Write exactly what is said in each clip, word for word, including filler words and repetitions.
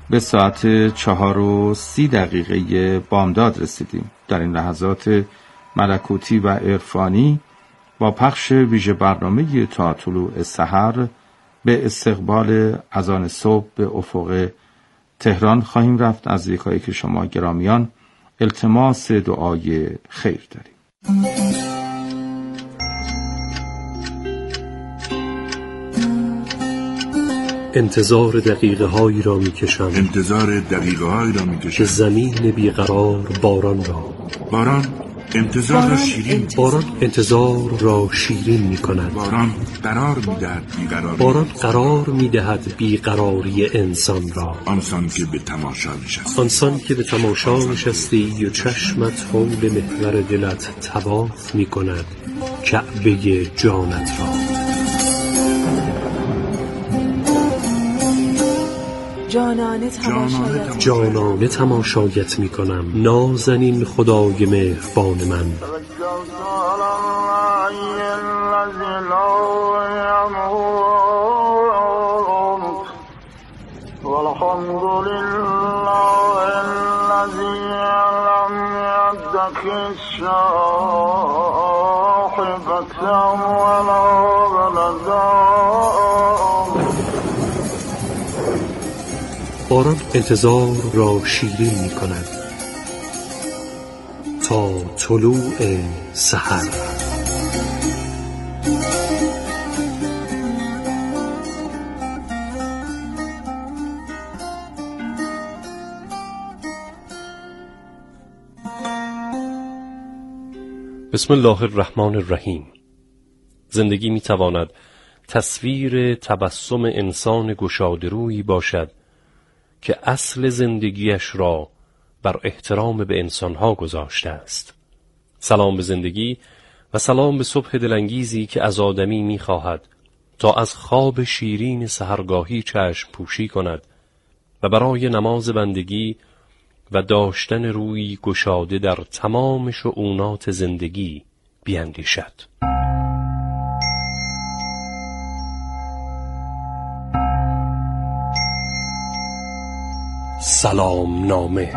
به ساعت چهار و سی دقیقه بامداد رسیدیم. در این لحظات ملکوتی و عرفانی با پخش ویژه برنامه تا طلوع سحر به استقبال اذان صبح به افق تهران خواهیم رفت. از یکایی که شما گرامیان التماس دعای خیر داریم. انتظار دقیقه هایی را می کشم انتظار دقیقه هایی را می کشم که زمین بیقرار باران را باران انتظار باران را شیرین انتظار, باران انتظار را شیرین می کند. باران قرار می دهد بیقراری باران قرار می دهد بیقراری انسان را. آنسان که به تماشا نشستی آنسان که به تماشا نشستی و چشمت حول محور دلت طواف می کند کعبه جانت را. جانانه تماشایت جانانه تماشایت می کنم نازنین خدای مهربان من. باران انتظار را شیرین می کند تا طلوع سحر. بسم الله الرحمن الرحیم. زندگی می تواند تصویر تبسم انسان گشاده‌رویی باشد که اصل زندگیش را بر احترام به انسانها گذاشته است. سلام به زندگی و سلام به صبح دلانگیزی که از آدمی می‌خواهد تا از خواب شیرین سحرگاهی چشم پوشی کند و برای نماز بندگی و داشتن روی گشاده در تمام شؤونات زندگی بیندیشد. سلام نامه.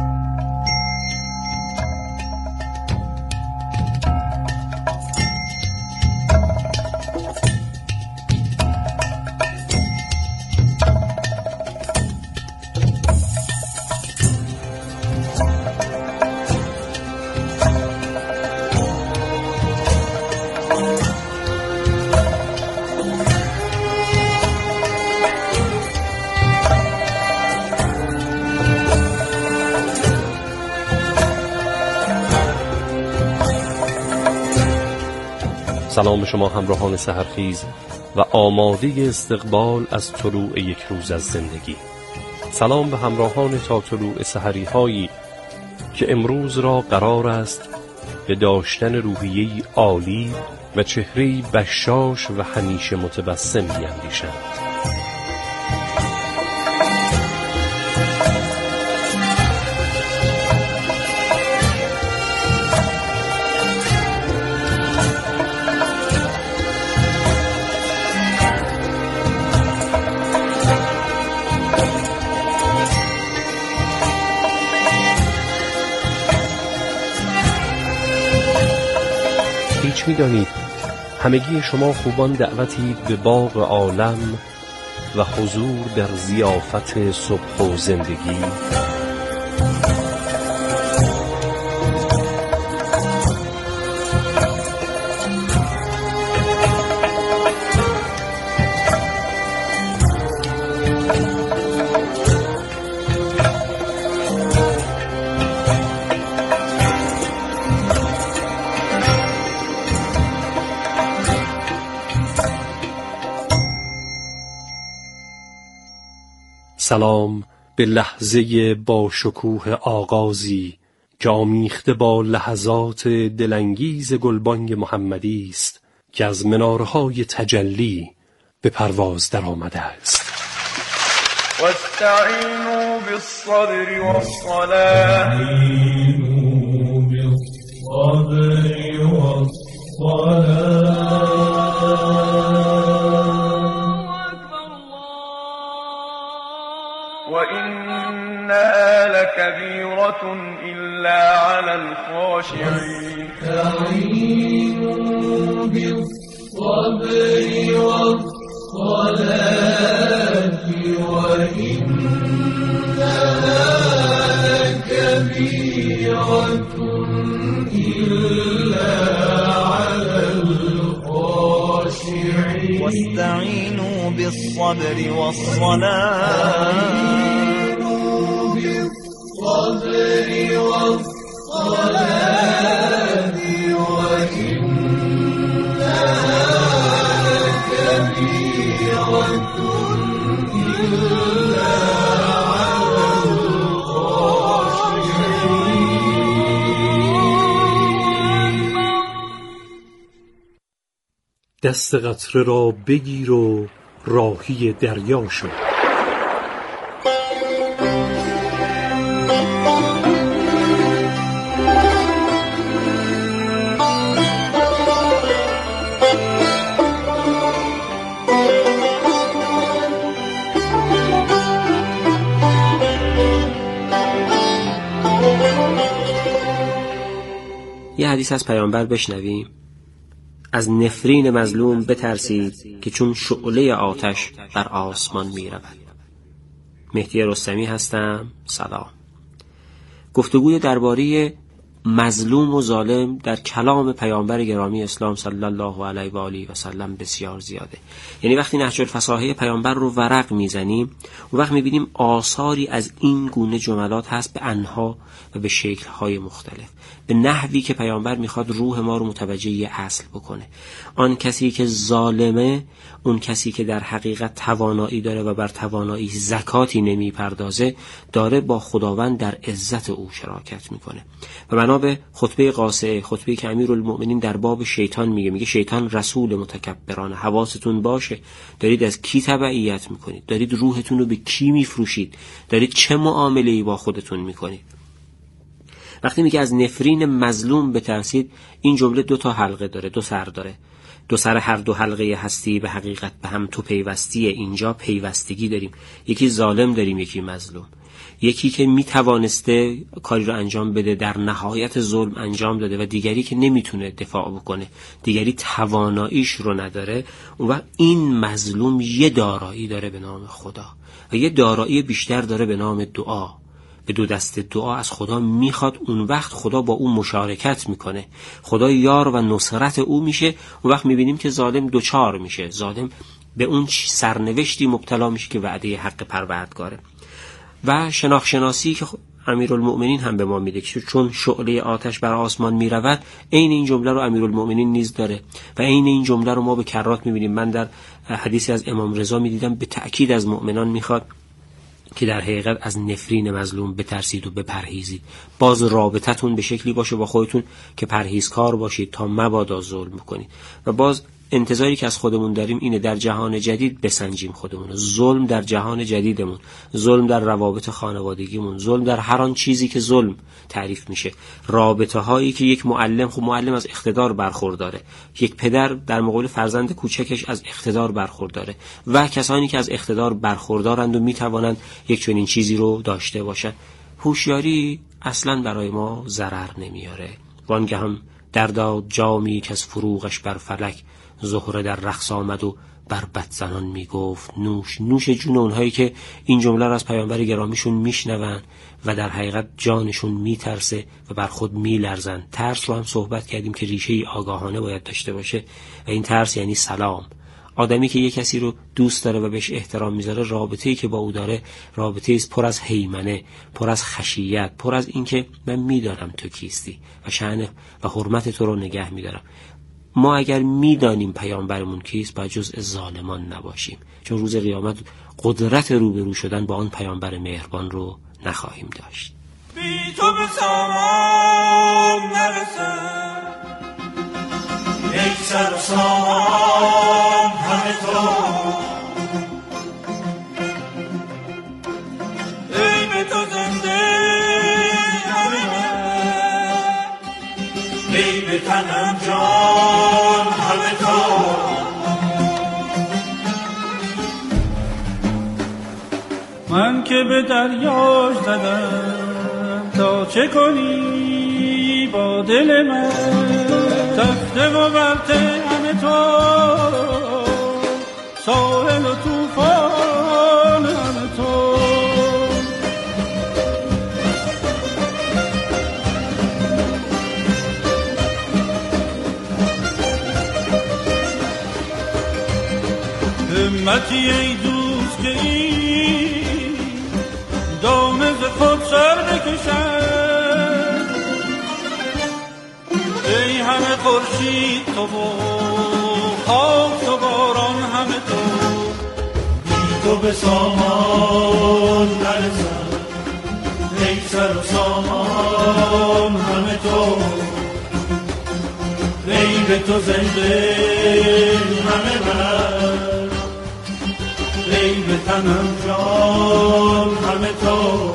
سلام شما همراهان سحرخیز و آماده استقبال از طلوع یک روز از زندگی. سلام به همراهان تا طلوع سحری هایی که امروز را قرار است به داشتن روحیه‌ای عالی و چهره‌ای بشاش و همیشه متبسم بیندیشند. هیچ می‌دانید همگی شما خوبان دعوتی به باغ عالم و حضور در ضیافت صبح و زندگی. سلام به لحظه با شکوه آغازی که آمیخته با لحظات دلانگیز گلبانگ محمدی است که از منارهای تجلی به پرواز در آمده است. واستعینوا بالصبر والصلاة وإنها لكبيرة إلا على الخاشعين استعينوا بالصبر والصلاة وإنها لكبيرة إلا على الخاشعين واستعينوا بالصبر والصلاة بالصبر والصلاة وإنها لكبيرة إلا على الخاشعين. دست قطره را بگیر و راهی دریا شو. یه حدیث از پیامبر بشنویم. از نفرین مظلوم بترسید که چون شعله آتش بر آسمان می رود. مهدی رستمی هستم. سلام. گفتگوی درباره مظلوم و ظالم در کلام پیامبر گرامی اسلام صلی الله علیه و آله و سلم بسیار زیاده. یعنی وقتی نهج الفصاحه پیامبر رو ورق میزنیم اون وقت میبینیم آثاری از این گونه جملات هست به انها و به شکل‌های مختلف، به نحوی که پیامبر میخواد روح ما رو متوجه یه اصل بکنه. آن کسی که ظالمه، اون کسی که در حقیقت توانایی داره و بر توانایی زکاتی نمیپردازه، داره با خداوند در عزت او شراکت میکنه. و بنا به خطبه قاصعه، خطبه‌ای که امیرالمؤمنین در باب شیطان میگه، میگه شیطان رسول متکبرانه، حواستون باشه دارید از کی تبعیت میکنید، دارید روحتون رو به کی میفروشید، دارید چه معامله‌ای با خودتون میکنید. وقتی میگه از نفرین مظلوم بترسید، این جمله دو تا حلقه داره، دو سر داره. دو سر هر دو حلقه هستی به حقیقت به هم تو پیوستیه. اینجا پیوستگی داریم، یکی ظالم داریم، یکی مظلوم. یکی که میتوانسته کاری رو انجام بده در نهایت ظلم انجام داده و دیگری که نمیتونه دفاع بکنه، دیگری تواناییش رو نداره. اون وقت این مظلوم یه دارایی داره به نام خدا و یه دارایی بیشتر داره به نام دعا. به دو دست دعا از خدا میخواد، اون وقت خدا با اون مشارکت میکنه، خدا یار و نصرت او میشه. اون وقت میبینیم که ظالم دوچار میشه، ظالم به اون سرنوشتی مبتلا میشه که وعده حق پروردگاره. و شناخت شناسی که امیرالمؤمنین هم به ما میده که چون شعله آتش بر آسمان میرود، عین این جمله رو امیرالمؤمنین نیز داره و عین این جمله رو ما به کرات میبینیم. من در حدیثی از امام رضا میدیدم به تأکید از مؤمنان میخواد که در حقیقت از نفرین مظلوم بترسید و بپرهیزید. باز رابطتون به شکلی باشه با خودتون که پرهیزکار باشید تا مبادا ظلم کنید. و باز انتظاری که از خودمون داریم اینه در جهان جدید بسنجیم خودمون. ظلم در جهان جدیدمون، ظلم در روابط خانوادگیمون، ظلم در هر آن چیزی که ظلم تعریف میشه. رابطه هایی که یک معلم، خب معلم از اقتدار برخورداره، یک پدر در مقابل فرزند کوچکش از اقتدار برخورداره و کسانی که از اقتدار برخوردارند و میتوانند یک چنین چیزی رو داشته باشند. هوشیاری اصلا برای ما ضرر نمیاره. وانگه هم در داد جامی که از فروغش بر فلک، زهره در رقص آمد و بر بدزنان میگفت نوش. نوش جون اونهایی که این جمله را از پیامبر گرامیشون میشنون و در حقیقت جانشون میترسه و بر خود میلرزن. ترس رو هم صحبت کردیم که ریشه ای آگاهانه باید داشته باشه و این ترس یعنی سلام. آدمی که یک کسی رو دوست داره و بهش احترام میذاره، رابطه‌ای که با او داره رابطه‌ای است پر از هیمنه، پر از خشیت، پر از این که من میدانم تو کیستی و شأن و حرمت تو رو نگه میدارم. ما اگر میدانیم پیامبرمون کیست، باید جزء ظالمان نباشیم، چون روز قیامت قدرت روبرو شدن با آن پیامبر مهربان رو نخواهیم داشت. بی تو به سامان نرسم، یک سر و سامان همه تو، ای به تو زنده همه من، ای به تنم جان همه تو. من که به دریاش زدم تا چه کنی با دل من تخته و برته همه تو ساحل و توفان همه تو همتی ای دوست که این دامز خود سر بکشد ای همه خورشید تو و خاک و باران همه تو بی تو به سامان نرسم ای سر و سامان همه تو ای به تو زنده همه من ای به تنم جان همه تو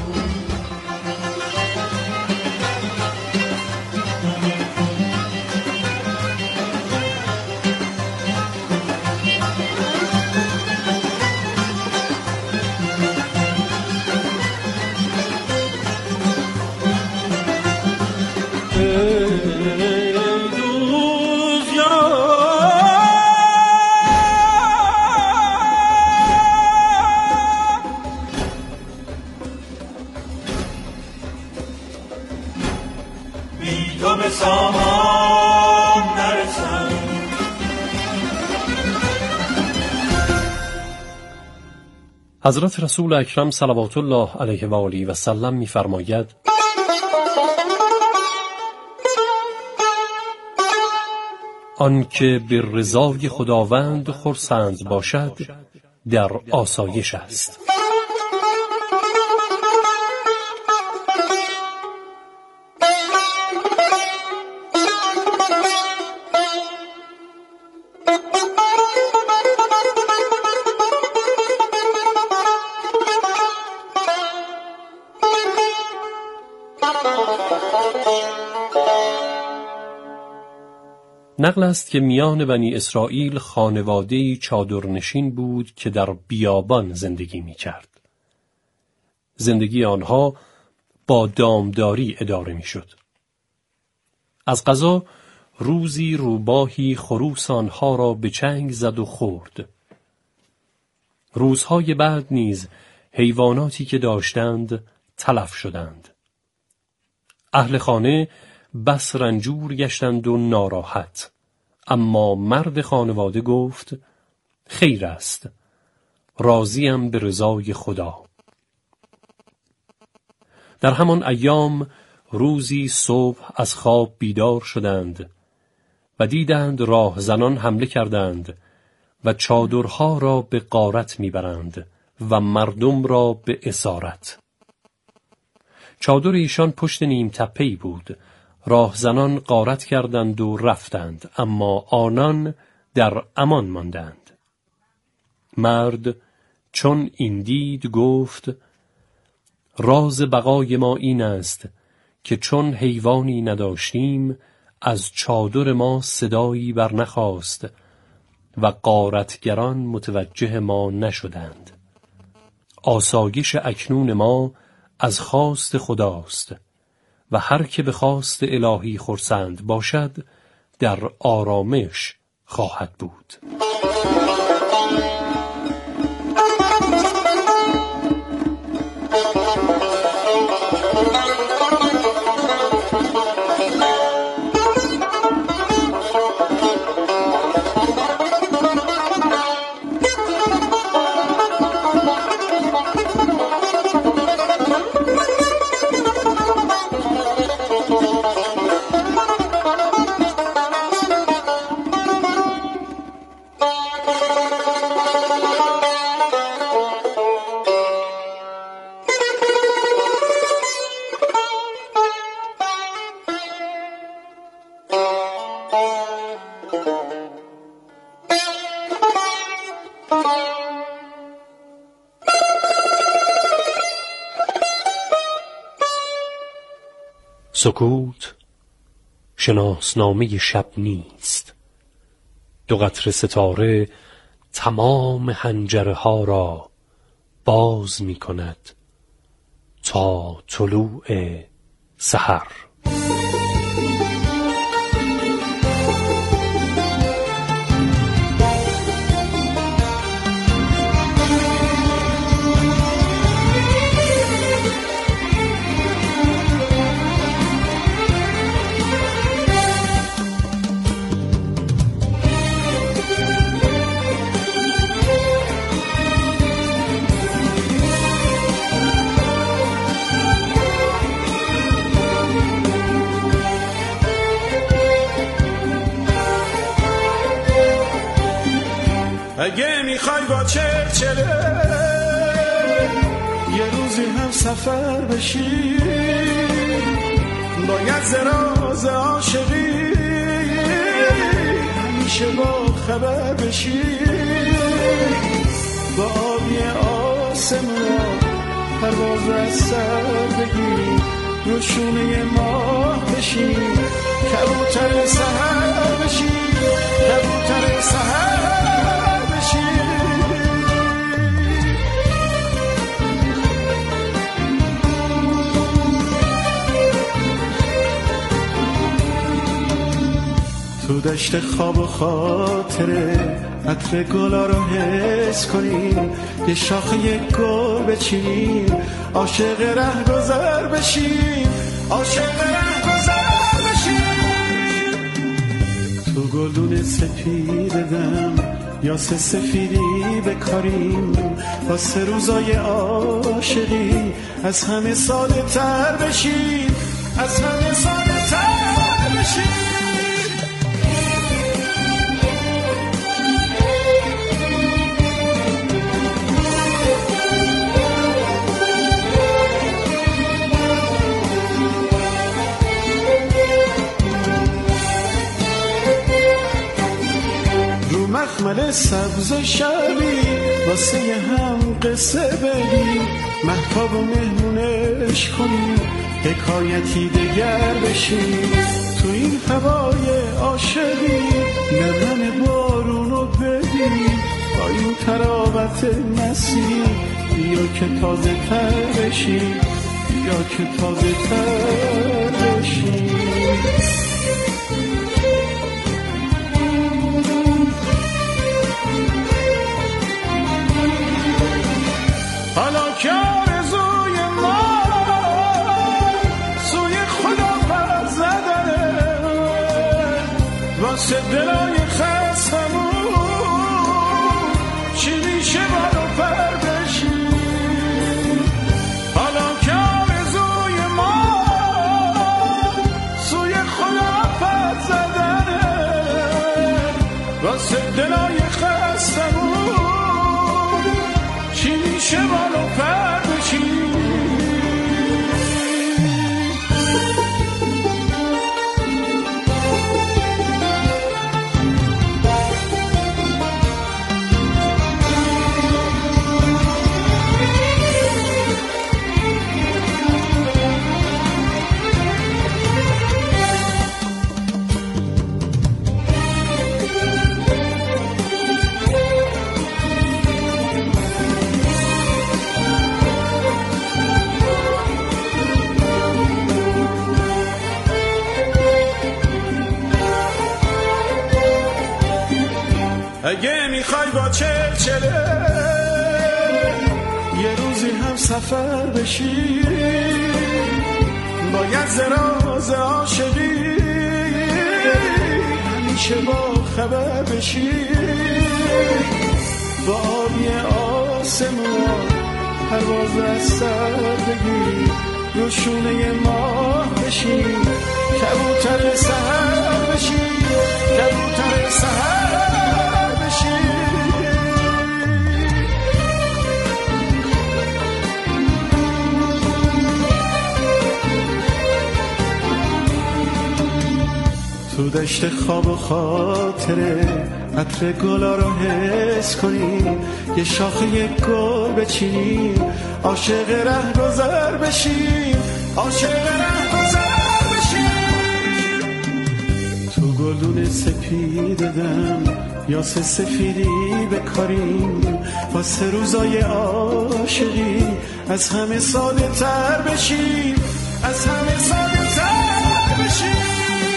حضرت رسول اکرم صلوات الله علیه و آله و سلم می‌فرماید آن که به رضای خداوند خرسند باشد در آسایش است. نقل است که میان بنی اسرائیل خانواده‌ای چادرنشین بود که در بیابان زندگی می‌کرد. زندگی آنها با دامداری اداره می‌شد. از قضا روزی روباهی خروس آنها را به چنگ زد و خورد. روزهای بعد نیز حیواناتی که داشتند تلف شدند. اهل خانه بس رنجور گشتند و ناراحت، اما مرد خانواده گفت خیر است، راضیم به رضای خدا. در همان ایام روزی صبح از خواب بیدار شدند و دیدند راهزنان حمله کردند و چادرها را به غارت میبرند و مردم را به اسارت. چادر ایشان پشت نیم تپه‌ای بود. راهزنان غارت کردند و رفتند، اما آنان در امان ماندند. مرد چون این دید گفت راز بقای ما این است که چون حیوانی نداشتیم از چادر ما صدایی برنخاست و غارتگران متوجه ما نشدند. آسایش اکنون ما از خواست خداست و هر که به خواست الهی خرسند باشد در آرامش خواهد بود. سکوت شناسنامه شب نیست. دو قطره ستاره تمام حنجره ها را باز می کند تا طلوع سحر. اگه میخوای با چلچله یه روزی هم سفر بشی، باید زراز عاشقی همیشه با خبر بشی، با آبی آسمان پرواز از سر بگی، رو شونه ماه بشی، کبوتر سحر بشی، کبوتر سحر تو دشت خواب و خاطره عطر گلا رو حس کنیم، یه شاخه یه گل بچینیم، عاشق ره گذر بشیم، عاشق ره گذر بشیم. تو گلدون سپیدم یا سه سفیدی بکاریم، واسه روزای عاشقی از همه ساده تر بشیم، از همه ساده تر بشیم. مخمل سبز شبی واسه هم قصه بگی، مهتاب و مهمونش کنی، حکایتی دگر بشی، تو این هوای عاشقی نمن بارونو ببین، با این تراوت مسیح بیا که تازه تر بشی، بیا که تازه تر بشی. حالا که آرزوی ما سوی خدا پر زدنه، واسه دلای خستمون چی میشه بالا پر بشی. حالا که آرزوی ما سوی خدا پر زدنه، واسه دلای خستمون چی میشه بالا پر بشی. اگه میخوای با چلچله یه روزی هم سفر بشی، باید زراز عاشقی همیشه با خبر بشی، با آبی آسمان پرواز از سر بگی، رو شونه ماه بشی، کبوتر سحر بشی، کبوتر سحر تو دشت خواب و خاطره عطر گلا رو حس کنیم، یه شاخه یه گل بچینیم، عاشق ره گذر بشیم، عاشق ره گذر بشیم. تو گلدون سپیدم یا سه سفیدی بکاریم واسه روزای عاشقی از همه ساده تر بشیم از همه ساده تر بشیم.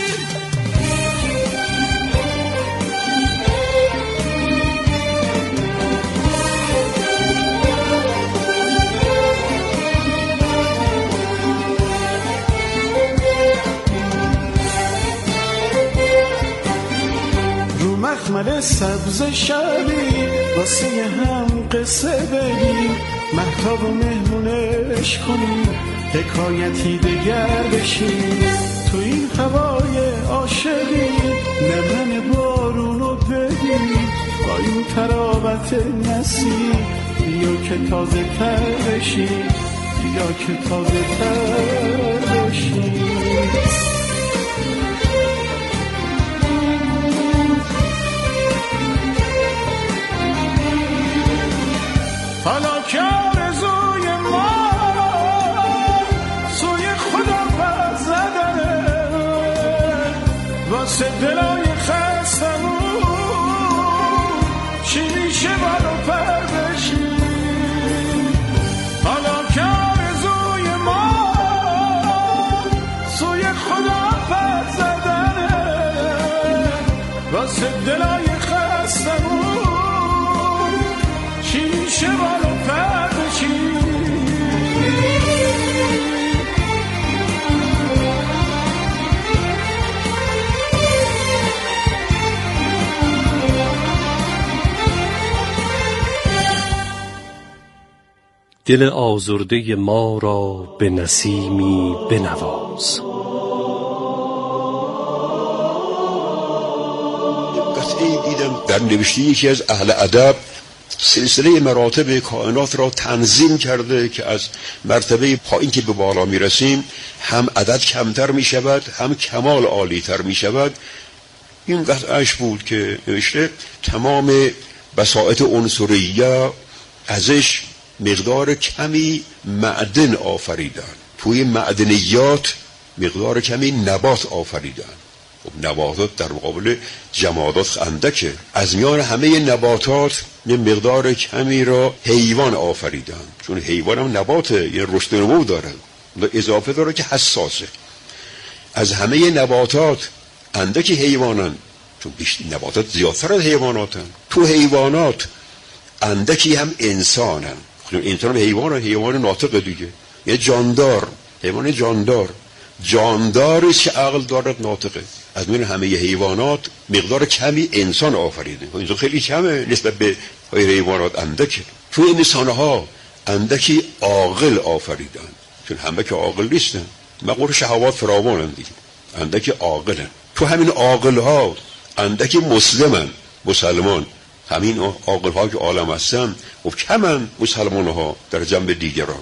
مخمل سبز شبی واسه هم قصه بگیم مهتاب و مهمونش کنیم حکایتی دگر بشیم تو این هوای عاشقی نمن بارونو بگیم با این تراوت نسیم بیا که تازه تر بشیم بیا که تازه تر بشیم. حالا که آرزوی ما سوی خدا پر زدنه واسه دلای خستمون چی میشه برو پر بشیم. حالا که آرزوی ما سوی خدا پر زدنه واسه دلای خستمون چی میشه برو پر بشیم. دل آزرده ما را به نسیمی بنواز. قطعی دیدم در نوشته یکی از اهل ادب سلسله مراتب کائنات را تنظیم کرده که از مرتبه پایین که به بالا می رسیم هم عدد کمتر می شود هم کمال عالی تر می شود. این قطعش بود که نوشته تمام بساطت عنصریه ازش مقدار کمی معدن آفریدن، توی معدنیات مقدار کمی نبات آفریدن. خب نباتات در مقابل جمادات اندکه، از میان همه نباتات یه مقدار کمی را حیوان آفریدن، چون حیوان هم نباته، یه رشد نمو داره، اضافه داره که حساسه. از همه نباتات اندکی حیوانن، چون بیشتر نباتات زیادتر از حیواناتن. تو حیوانات اندکی هم انسانن، انسان هم حیوان، حیوان ناطق دیگه، یه جاندار، حیوان جاندار، جانداری که عقل دارد ناطقه. از میان همه حیوانات مقدار کمی انسان آفریده، انسان خیلی کمه نسبت به حیوانات اندکه. تو انسانها اندکی عاقل آفریدن، چون همه که عاقل نیستن، مقدار شهوات فراوانن دیگه، اندکی عاقلن. تو همین عاقلها اندکی مسلمن، مسلمان. همین عاقل‌ها که عالم هستن و کمن مسلمان‌ها در جنب دیگران.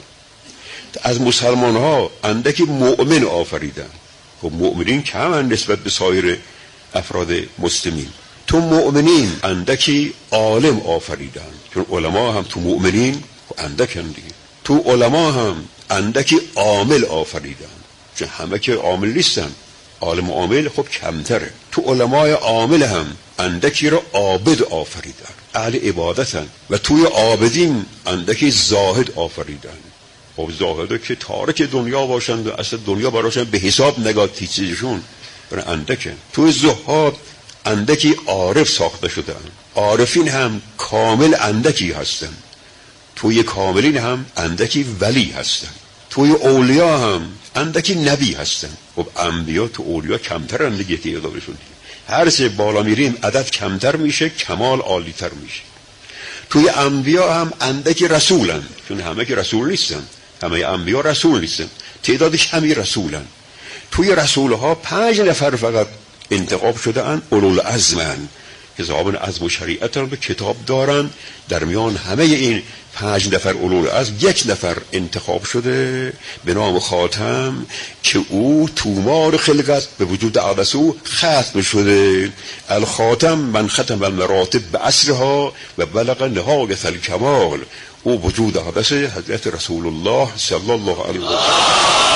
از مسلمان‌ها اندکی مؤمن آفریدن، و مؤمنین کمن نسبت به سایر افراد مسلمین. تو مؤمنین اندکی عالم آفریدن، چون علما هم تو مؤمنین اندکن دیگه. تو علما هم اندکی عامل آفریدن، چون همه که عامل نیستن، عالم عامل خب کمتره. تو علمای عامل هم اندکی رو عابد آفریدن، اهل عبادتن. و توی عابدین اندکی زاهد آفریدن. خب زاهده که تارک دنیا باشند و اصلا دنیا براشون به حساب نگاه چیزشون برای اندکه. توی زهاد اندکی عارف ساخته شدن، عارفین هم کامل اندکی هستن. توی کاملین هم اندکی ولی هستن. توی اولیا هم اندکی نبی هستن. خب انبیا تو اولیا کمتر اندگی که اضافهشون. هر چه بالا میریم عدد کمتر میشه، کمال عالی تر میشه. توی انبیا هم اندکی رسولن، چون همه که رسول نیستن، همه انبیا رسول نیستن، تعداد کمی رسولن. توی رسولها پنج نفر فقط انتخاب شده ان، اولو العزمن، که صاحبان عزم و شریعت رو به کتاب دارن. در میان همه این پنج نفر اولو العزم یک نفر انتخاب شده به نام خاتم که او تومار خلقت به وجود اقدسو ختم شده. الخاتم من ختم المراتب به عصرها و بلغ نهایت الکمال. او وجود اقدس حضرت رسول الله صلی الله علیه و سلم.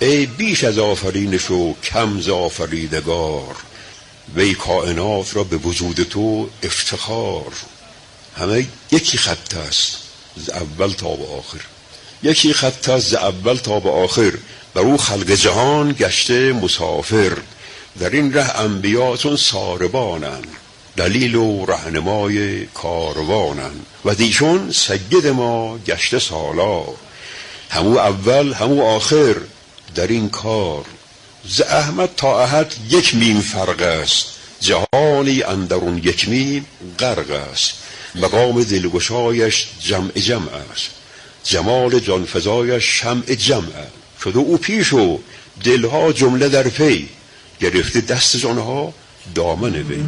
ای بیش از آفرینش و کم ز آفریدگار، وی کائنات را به وجود تو افتخار. همه یکی خط است ز اول تا به آخر، یکی خط است ز اول تا به آخر، بر او خلق جهان گشته مسافر. در این ره انبیا چون ساربانند، دلیل و رهنمای کاروانند. و دیشون سید ما گشته سالار، همو اول همو آخر در این کار. ز احمد تا احد یک میم فرق است، جهانی اندرون یک میم غرق است. مقام دلگشایش جمع جمع است، جمال جانفزایش شمع جمع است. شده او پیش و دلها جمله در پی، گرفته دست جانها دامن وی.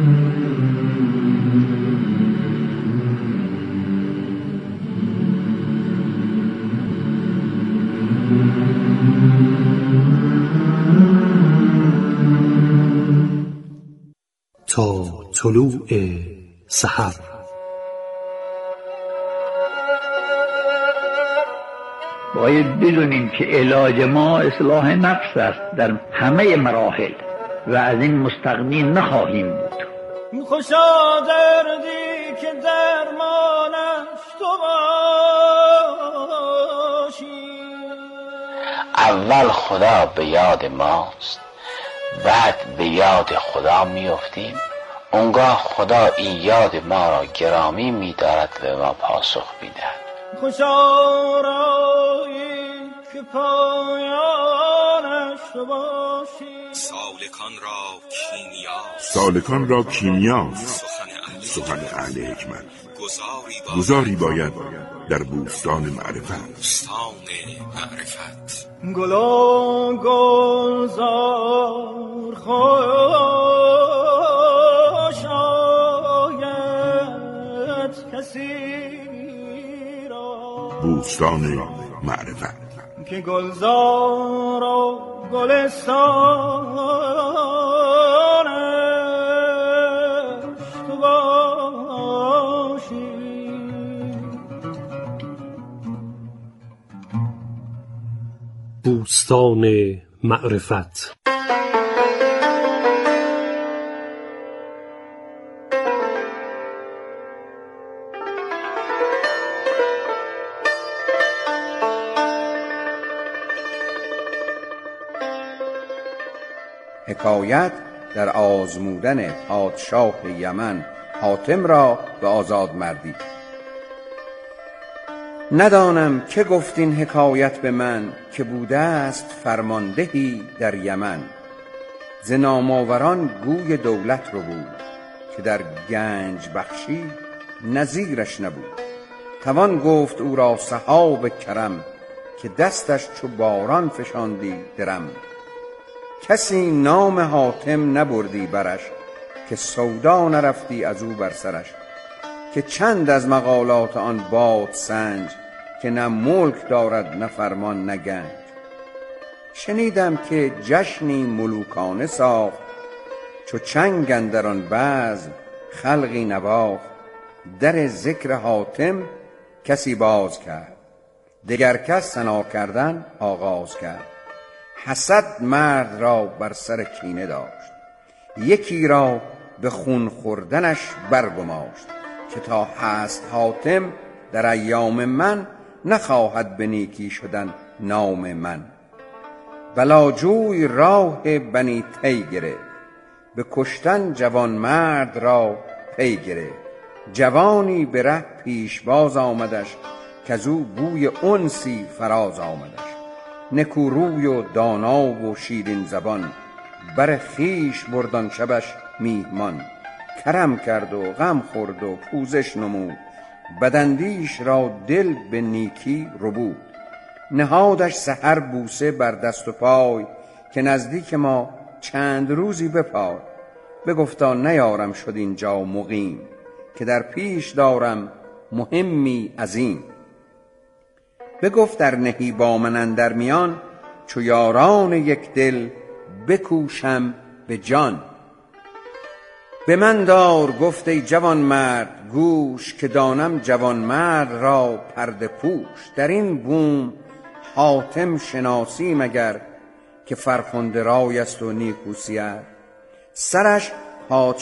تا طلوع سحر. باید بدونیم که علاج ما اصلاح نفس است در همه مراحل و از این مستغنی نخواهیم بود. خوشا دردی که درمانش تو باشی. اول خدا به یاد ماست، بعد به یاد خدا میافتیم. اونگاه خدا این یاد ما را گرامی می‌دارد و به ما پاسخ می‌دهد. خوشا رایی که پایانش تو باشی. سالکان را کیمیا سالکان را کیمیاست سخن اهل حکمت. گذاری باید در بوستان معرفت. بوستان معرفت. گلا گلزار خوش آید کسی را. بوستان معرفت که گلزار و گلستانش تو باشی. بوستان معرفت. حکایت در آزمودن پادشاه یمن حاتم را به آزادمردی. ندانم که گفت این حکایت به من، که بوده است فرماندهی در یمن. ز نامآوران گوی دولت رو بود، که در گنج بخشی نظیرش نبود. توان گفت او را سحاب کرم، که دستش چو باران فشاندی درم. کسی نام حاتم نبردی برش، که سودا نرفتی از او بر سرش. که چند از مقالات آن باد سنج، که نه ملک دارد نه فرمان نه گنج. شنیدم که جشنی ملوکانه ساخت، چو چنگ اندر آن بزم خلقی نواخت. در ذکر حاتم کسی باز کرد، دگر کس ثنا کردن آغاز کرد. حسد مرد را بر سر کینه داشت، یکی را به خون خوردنش برگماشت. که تا هست حاتم در ایام من، نخواهد به نیکی شدن نام من. بلاجوی راه بنی طی گرفت، به کشتن جوان مرد را پی گرفت. جوانی به ره پیش باز آمدش، کز او بوی انسی فراز آمدش. نکو روی و دانا و شیرین زبان، بر خویش برد آن شبش میهمان. کرم کرد و غم خورد و پوزش نمود، بداندیش را دل به نیکی ربود. نهادش سحر بوسه بر دست و پای، که نزدیک ما چند روزی بپای. بگفتا نیارم شد اینجا مقیم، که در پیش دارم مهمی عظیم. بگفت در نهی با من اندر میان، چو یاران یک دل بکوشم به جان. به من دار گفت ای جوان مرد گوش، که دانم جوان مرد را پرده پوش. در این بوم حاتم شناسی مگر، که فرخنده رای است و نیکوسیت. سرش پادشاه